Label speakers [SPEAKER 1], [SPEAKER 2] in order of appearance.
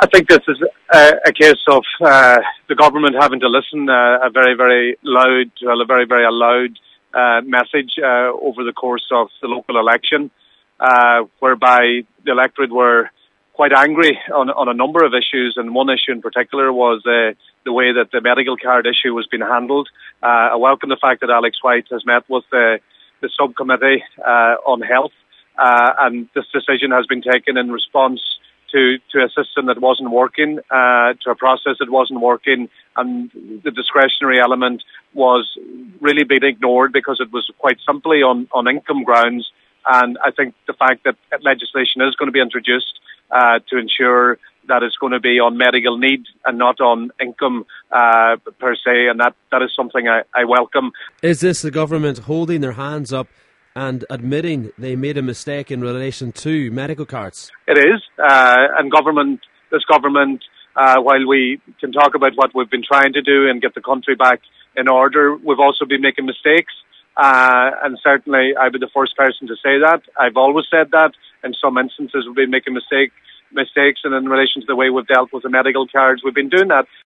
[SPEAKER 1] I think this is a case of the government having to listen a very, very loud, message over the course of the local election, whereby the electorate were quite angry on a number of issues, and one issue in particular was the way that the medical card issue was being handled. I welcome the fact that Alex White has met with the subcommittee on health, and this decision has been taken in response to a system that wasn't working, to a process that wasn't working, and the discretionary element was really being ignored because it was quite simply on income grounds. And I think the fact that legislation is going to be introduced to ensure that it's going to be on medical need and not on income per se, and that is something I welcome.
[SPEAKER 2] Is this the government holding their hands up and admitting they made a mistake in relation to medical cards?
[SPEAKER 1] It is, and this government, while we can talk about what we've been trying to do and get the country back in order, we've also been making mistakes. And certainly I'd be the first person to say that. I've always said that. In some instances we've been making mistakes, and in relation to the way we've dealt with the medical cards, we've been doing that.